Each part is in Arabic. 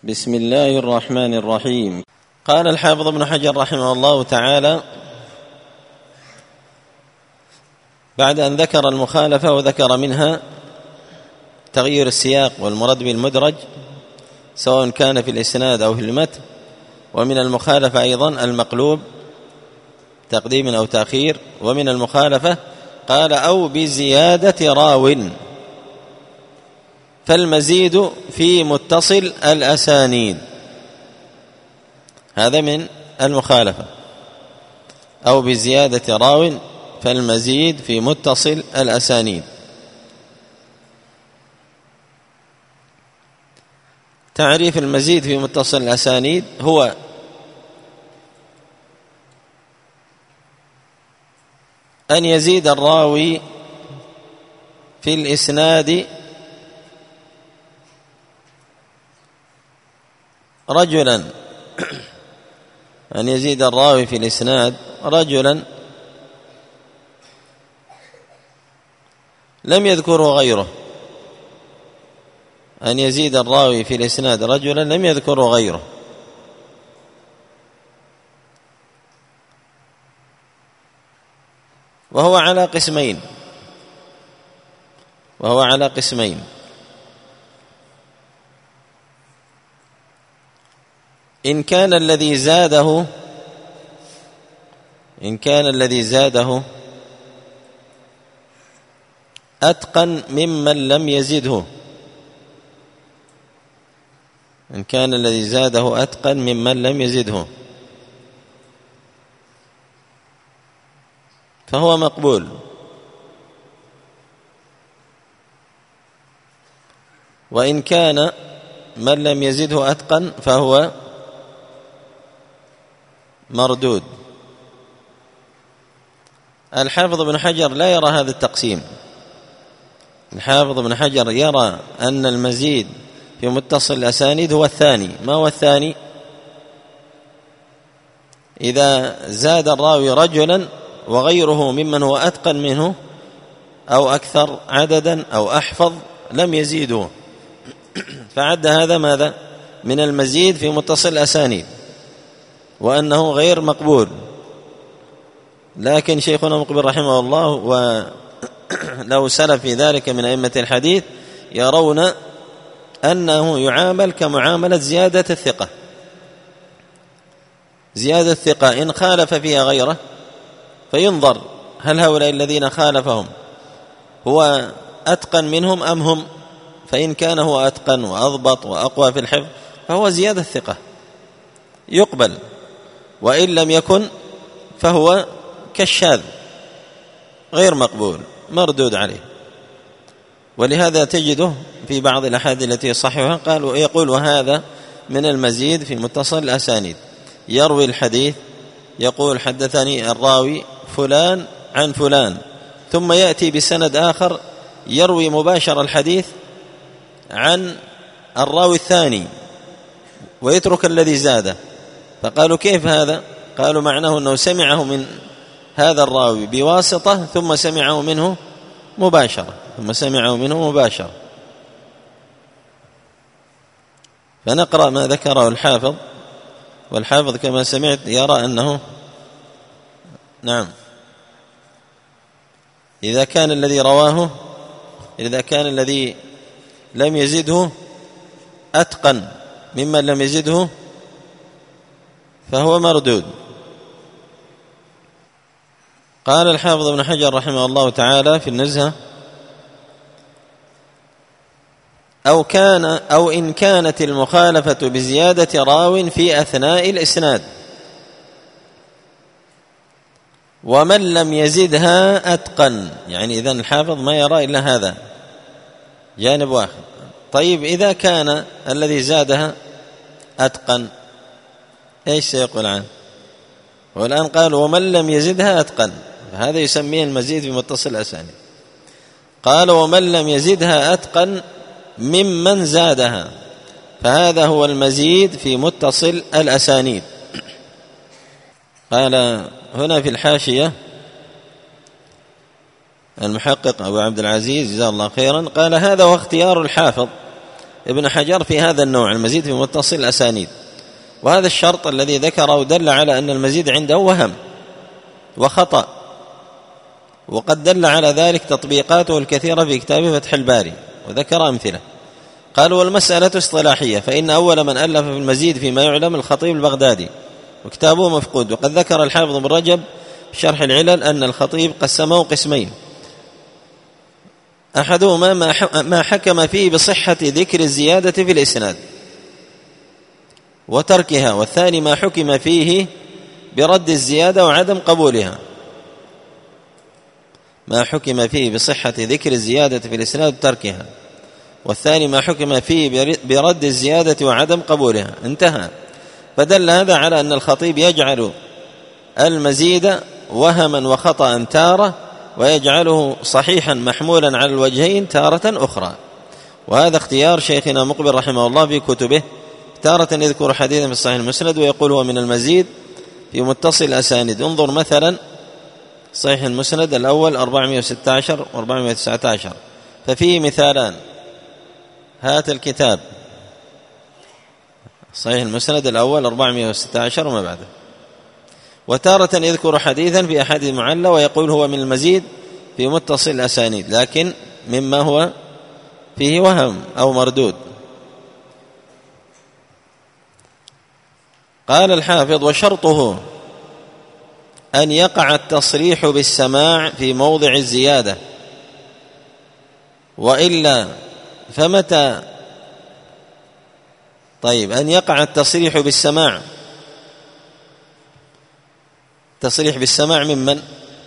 بسم الله الرحمن الرحيم. قال الحافظ ابن حجر رحمه الله تعالى بعد أن ذكر المخالفة وذكر منها تغيير السياق والمراد بالمدرج سواء كان في الإسناد أو في المتن، ومن المخالفة أيضا المقلوب تقديم أو تأخير، ومن المخالفة قال أو بزيادة راو، فالمزيد في متصل الأسانيد، هذا من المخالفة، أو بزيادة راو فالمزيد في متصل الأسانيد. تعريف المزيد في متصل الأسانيد هو أن يزيد الراوي في الإسناد رجلا، أن يزيد الراوي في الإسناد رجلا لم يذكره غيره، أن يزيد الراوي في الإسناد رجلا لم يذكره غيره، وهو على قسمين. إن كان الذي زاده أتقن ممن لم يزده، إن كان الذي زاده أتقن ممن لم يزده فهو مقبول، وإن كان من لم يزده أتقن فهو مردود. الحافظ ابن حجر لا يرى هذا التقسيم. الحافظ ابن حجر يرى أن المزيد في متصل الأسانيد هو الثاني. ما هو الثاني؟ إذا زاد الراوي رجلا وغيره ممن هو أتقن منه أو أكثر عددا أو أحفظ لم يزيده، فعد هذا ماذا؟ من المزيد في متصل الأسانيد، وأنه غير مقبول. لكن شيخنا مقبل رحمه الله ولو سلف في ذلك من أئمة الحديث يرون أنه يعامل كمعاملة زيادة الثقة. زيادة الثقة إن خالف فيها غيره فينظر هل هؤلاء الذين خالفهم هو أتقن منهم أم هم، فإن كان هو أتقن وأضبط وأقوى في الحفظ فهو زيادة الثقة يقبل، وإن لم يكن فهو كالشاذ غير مقبول مردود عليه. ولهذا تجده في بعض الأحاديث التي صححها يقول وهذا من المزيد في متصل الأسانيد. يروي الحديث يقول حدثني الراوي فلان عن فلان، ثم يأتي بسند آخر يروي مباشر الحديث عن الراوي الثاني ويترك الذي زاده، فقالوا كيف هذا؟ قالوا معناه أنه سمعه من هذا الراوي بواسطة ثم سمعه منه مباشرة. فنقرأ ما ذكره الحافظ، والحافظ كما سمعت يرى أنه نعم إذا كان الذي لم يزده أتقن ممن لم يزده فهو مردود. قال الحافظ ابن حجر رحمه الله في النزهة أو إن كانت المخالفة بزيادة راو في أثناء الإسناد ومن لم يزدها أتقن، يعني إذن الحافظ ما يرى إلا هذا جانب واحد. طيب إذا كان الذي زادها أتقن إيش سيقول عنه؟ والآن قال ومن لم يزدها أتقن، هذا يسميه المزيد في متصل الأسانيد. قال ومن لم يزدها أتقن ممن زادها، فهذا هو المزيد في متصل الأسانيد. قال هنا في الحاشية المحقق أبو عبد العزيز جزاه الله خيرا قال هذا هو اختيار الحافظ ابن حجر في هذا النوع، المزيد في متصل الأسانيد، وهذا الشرط الذي ذكره دل على أن المزيد عنده وهم وخطأ، وقد دل على ذلك تطبيقاته الكثيرة في كتابه فتح الباري، وذكر أمثلة. قال: والمسألة اصطلاحية، فإن أول من ألف في المزيد فيما يعلم الخطيب البغدادي، وكتابه مفقود. وقد ذكر الحافظ ابن رجب في شرح العلل أن الخطيب قسمه قسمين: أحدهما ما حكم فيه بصحة ذكر الزيادة في الإسناد وتركها، والثاني ما حكم فيه برد الزيادة وعدم قبولها. ما حكم فيه بصحة ذكر الزيادة في الإسناد وتركها، والثاني ما حكم فيه برد الزيادة وعدم قبولها. انتهى. فدل هذا على أن الخطيب يجعل المزيد وهما وخطأ تارة، ويجعله صحيحا محمولا على الوجهين تارة أخرى. وهذا اختيار شيخنا مقبل رحمه الله في كتبه، تارة يذكر حديثا في الصحيح المسند ويقول هو من المزيد في متصل الأسانيد. انظر مثلا صحيح المسند الأول 416 و419، ففيه مثالان. هات الكتاب صحيح المسند الأول 416 وما بعده. وتارة يذكر حديثا في أحاديث معلة ويقول هو من المزيد في متصل الأسانيد، لكن مما هو فيه وهم أو مردود. قال الحافظ: وشرطه أن يقع التصريح بالسماع في موضع الزيادة، وإلا فمتى أن يقع التصريح بالسماع، تصريح بالسماع ممن؟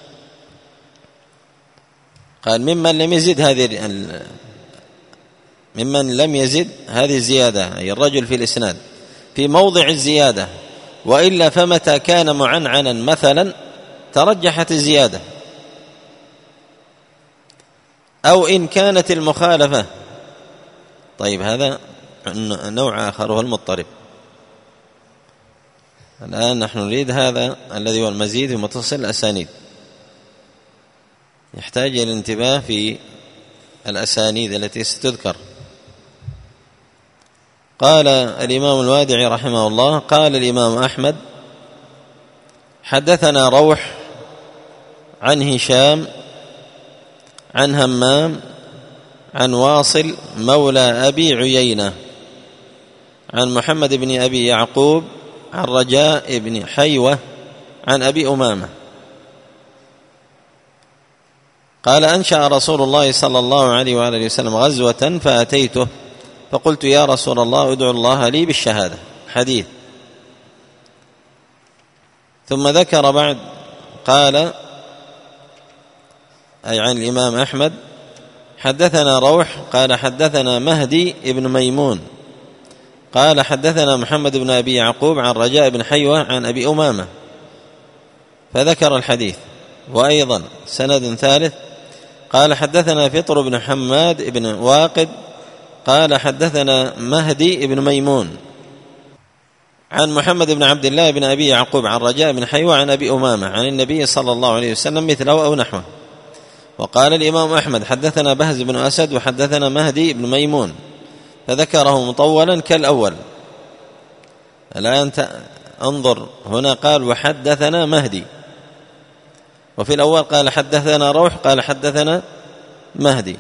قال: ممن لم يزد ممن لم يزد هذه الزيادة، أي الرجل في الإسناد، في موضع الزيادة، وإلا فمتى كان معنعنا مثلا ترجحت الزيادة، أو إن كانت المخالفة. هذا نوع آخر هو المضطرب. الآن نحن نريد هذا الذي هو المزيد في متصل الأسانيد، يحتاج إلى الانتباه في الأسانيد التي ستذكر. قال الإمام الوادعي رحمه الله: قال الإمام أحمد: حدثنا روح عن هشام عن همام عن واصل مولى أبي عيينة عن محمد بن أبي يعقوب عن رجاء بن حيوة عن أبي أمامة قال: أنشأ رسول الله صلى الله عليه وآله وسلم غزوة فأتيته فقلت: يا رسول الله ادعو الله لي بالشهادة. حديث. ثم ذكر بعد قال، أي عن الإمام أحمد: حدثنا روح قال حدثنا مهدي ابن ميمون قال حدثنا محمد بن أبي يعقوب عن رجاء بن حيوة عن أبي أمامة، فذكر الحديث. وأيضا سند ثالث قال حدثنا فطر بن حماد بن واقد قال حدثنا مهدي بن ميمون عن محمد بن عبد الله بن أبي يعقوب عن رجاء بن حيوة عن أبي أمامة عن النبي صلى الله عليه وسلم مثله أو نحوه. وقال الإمام أحمد: حدثنا بهز بن أسد وحدثنا مهدي بن ميمون، فذكره مطولا كالأول. الآن انظر هنا قال: وحدثنا مهدي، وفي الأول قال حدثنا روح قال حدثنا مهدي.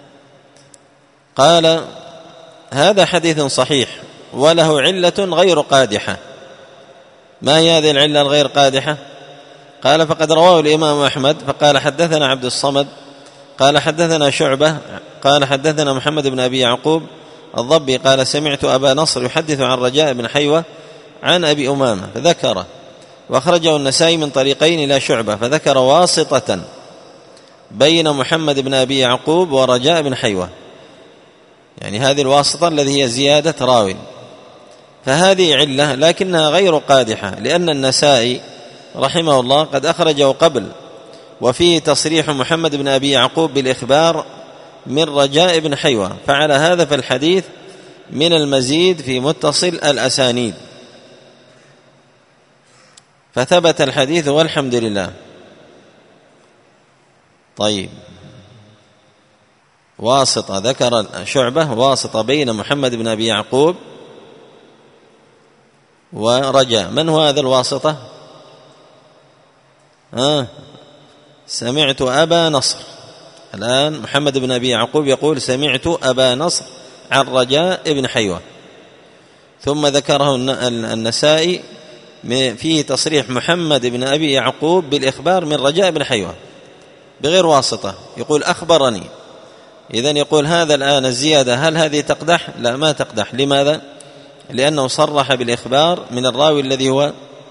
قال: هذا حديث صحيح وله علة غير قادحة. ما هي هذه العلة الغير قادحة؟ قال: فقد رواه الإمام أحمد فقال حدثنا عبد الصمد قال حدثنا شعبة قال حدثنا محمد بن أبي يعقوب الضبي قال: سمعت أبا نصر يحدث عن رجاء بن حيوة عن أبي أمامة، فذكره. وأخرجه النسائي من طريقين إلى شعبة، فذكر واسطة بين محمد بن أبي يعقوب ورجاء بن حيوة، يعني هذه الواسطة الذي هي زيادة راوي، فهذه علة لكنها غير قادحة، لأن النسائي رحمه الله قد أخرجه قبل، وفيه تصريح محمد بن أبي يعقوب بالإخبار من رجاء بن حيوة، فعلى هذا فالحديث من المزيد في متصل الأسانيد، فثبت الحديث والحمد لله. طيب، واسطة، ذكر شعبة واسطة بين محمد بن أبي يعقوب ورجاء. من هو هذا الواسطة؟ سمعت أبا نصر. الآن محمد بن أبي يعقوب يقول سمعت أبا نصر عن رجاء ابن حيوة، ثم ذكره النسائي فيه تصريح محمد بن أبي يعقوب بالإخبار من رجاء بن حيوة بغير واسطة، يقول أخبرني. إذن يقول هذا الآن الزيادة هل هذه تقدح؟ لا، ما تقدح. لماذا؟ لأنه صرح بالإخبار من الراوي الذي هو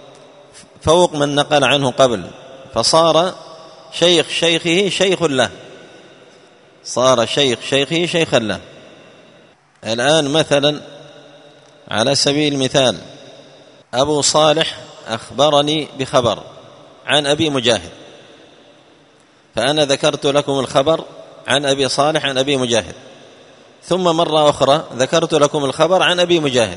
فوق من نقل عنه قبل، فصار شيخ شيخه شيخ له، صار شيخ شيخه شيخا له. الآن مثلا على سبيل المثال أبو صالح أخبرني بخبر عن أبي مجاهد، فأنا ذكرت لكم الخبر عن أبي صالح عن أبي مجاهد، ثم مرة أخرى ذكرت لكم الخبر عن أبي مجاهد.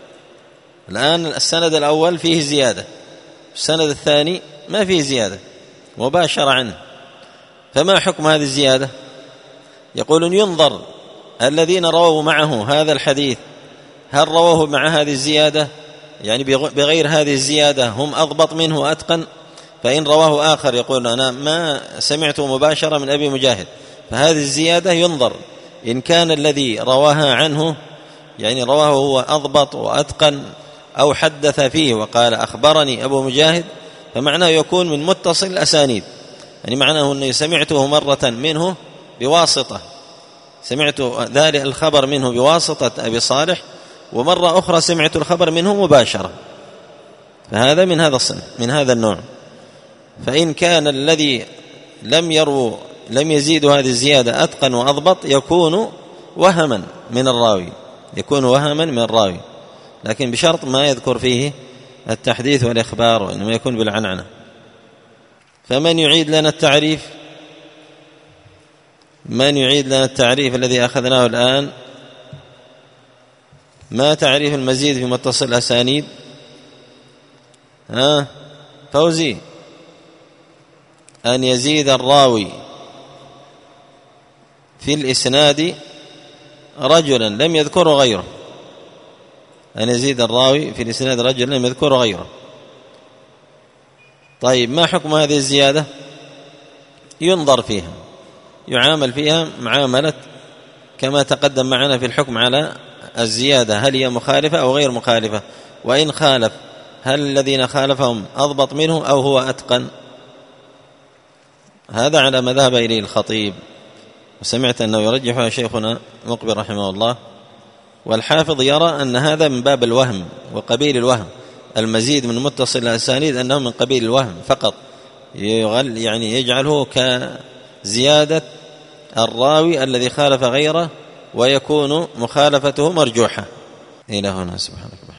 الآن السند الأول فيه زيادة، السند الثاني ما فيه زيادة، مباشرة عنه. فما حكم هذه الزيادة؟ يقولون ينظر الذين رووا معه هذا الحديث هل رووه مع هذه الزيادة، يعني بغير هذه الزيادة هم أضبط منه وأتقن. فإن رواه آخر يقول أنا ما سمعته مباشرة من أبي مجاهد، فهذه الزيادة ينظر إن كان الذي رواها عنه يعني رواه هو أضبط وأتقن أو حدث فيه وقال أخبرني أبو مجاهد، فمعناه يكون من متصل الأسانيد، يعني معناه أني سمعته مرة منه بواسطة، سمعت ذلك الخبر منه بواسطة أبي صالح، ومرة أخرى سمعت الخبر منه مباشرة. فهذا من هذا الصنف، من هذا النوع. فإن كان الذي لم يزيد هذه الزيادة أتقن وأضبط يكون وهما من الراوي، يكون وهما من الراوي، لكن بشرط ما يذكر فيه التحديث والإخبار، وإنما يكون بالعنعنة. فمن يعيد لنا التعريف؟ من يعيد لنا التعريف الذي أخذناه الآن؟ ما تعريف المزيد في متصل الأسانيد؟ فوزي. أن يزيد الراوي في الإسناد رجلا لم يذكره غيره، أن يزيد الراوي في الإسناد رجلا لم يذكره غيره. طيب ما حكم هذه الزيادة؟ ينظر فيها، يعامل فيها معاملة كما تقدم معنا في الحكم على الزيادة، هل هي مخالفة أو غير مخالفة، وإن خالف هل الذين خالفهم أضبط منه أو هو أتقن. هذا على ما ذهب إليه الخطيب، وسمعت أنه يرجح شيخنا مقبل رحمه الله. والحافظ يرى أن هذا من باب الوهم وقبيل الوهم، المزيد من متصل الأسانيد أنه من قبيل الوهم فقط، يعني يجعله كزيادة الراوي الذي خالف غيره ويكون مخالفته مرجوحة. إلى هنا، سبحانك.